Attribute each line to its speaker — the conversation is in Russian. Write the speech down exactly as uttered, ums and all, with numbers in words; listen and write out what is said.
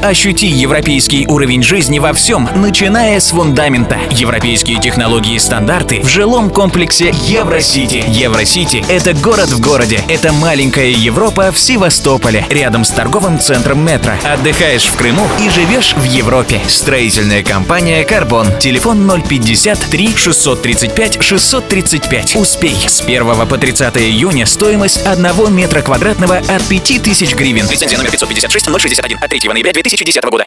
Speaker 1: Ощути европейский уровень жизни во всем, начиная с фундамента. Европейские технологии и стандарты в жилом комплексе Евросити. Евросити – это город в городе. Это маленькая Европа в Севастополе, рядом с торговым центром «Метро». Отдыхаешь в Крыму и живешь в Европе. Строительная компания «Карбон». Телефон ноль пятьдесят три шестьсот тридцать пять шестьсот тридцать пять. Успей. С первого по тридцатое июня стоимость одного метра квадратного от пяти тысяч гривен. Лицензия номер пятьсот пятьдесят шесть ноль шестьдесят один от третьего ноября две тысячи десятого года.